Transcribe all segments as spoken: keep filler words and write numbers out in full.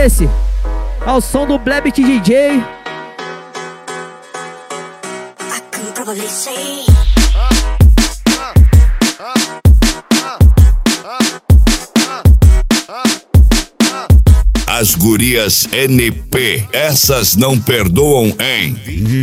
esse, ao som do Blebit D J. As gurias N P, essas não perdoam, hein?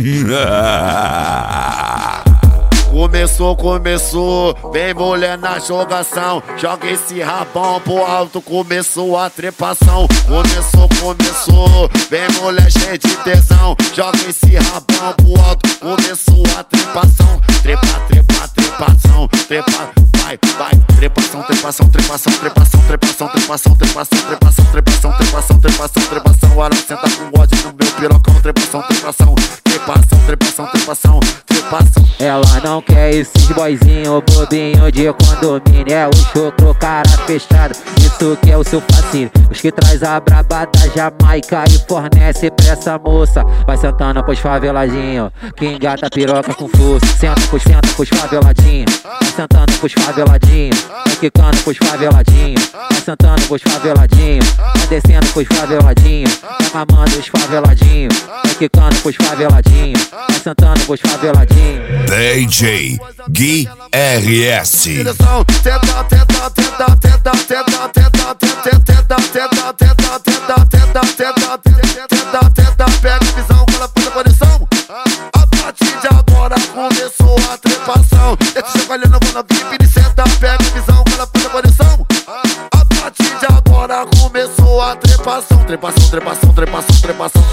Começou, começou, vem mulher na jogação, joga esse rabão pro alto, começou a trepação. Começou, começou, vem mulher cheia de tesão, joga esse rabão pro alto, começou a trepação. Trepa, trepa, trepação, trepa, vai, vai, trepação, trepação, trepação, trepação, trepação, trepação, trepação, trepação, trepação, trepação, trepação, trepação. Ela senta com ódio no meu pirocão, trepação, trepação, trepação, trepação, trepação, trepação. Ela não quer esses boizinho bobinho de condomínio, é o chocro cara fechado, isso que é o seu fascínio. Os que traz a braba da Jamaica e fornece pra essa moça. Vai sentando pros faveladinho, que engata piroca com força. Senta pros, senta pros faveladinho, vai sentando pros faveladinho, vai quicando pros faveladinho, vai sentando pros faveladinho, vai descendo pros faveladinho, vai mamando os faveladinho, vai quicando pros faveladinho, vai sentando pros faveladinho. D J Gui R S. Tenta, tenta, tenta, tenta, tenta, tenta, tenta, tenta, tenta, tenta, tenta, tenta, tenta, tenta, pega a visão, cola pela posição. A partir de agora começou a trepação. Esse chacoalhando na VIP, senta, pega a visão, cola pela posição. A partir de agora começou a trepação. Trepação, trepação, trepação, trepação.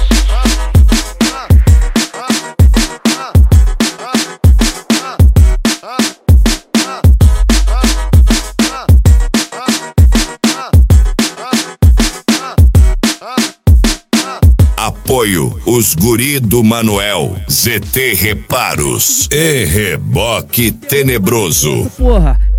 Apoio os guri do Manuel, Z T Reparos e Reboque Tenebroso. Porra,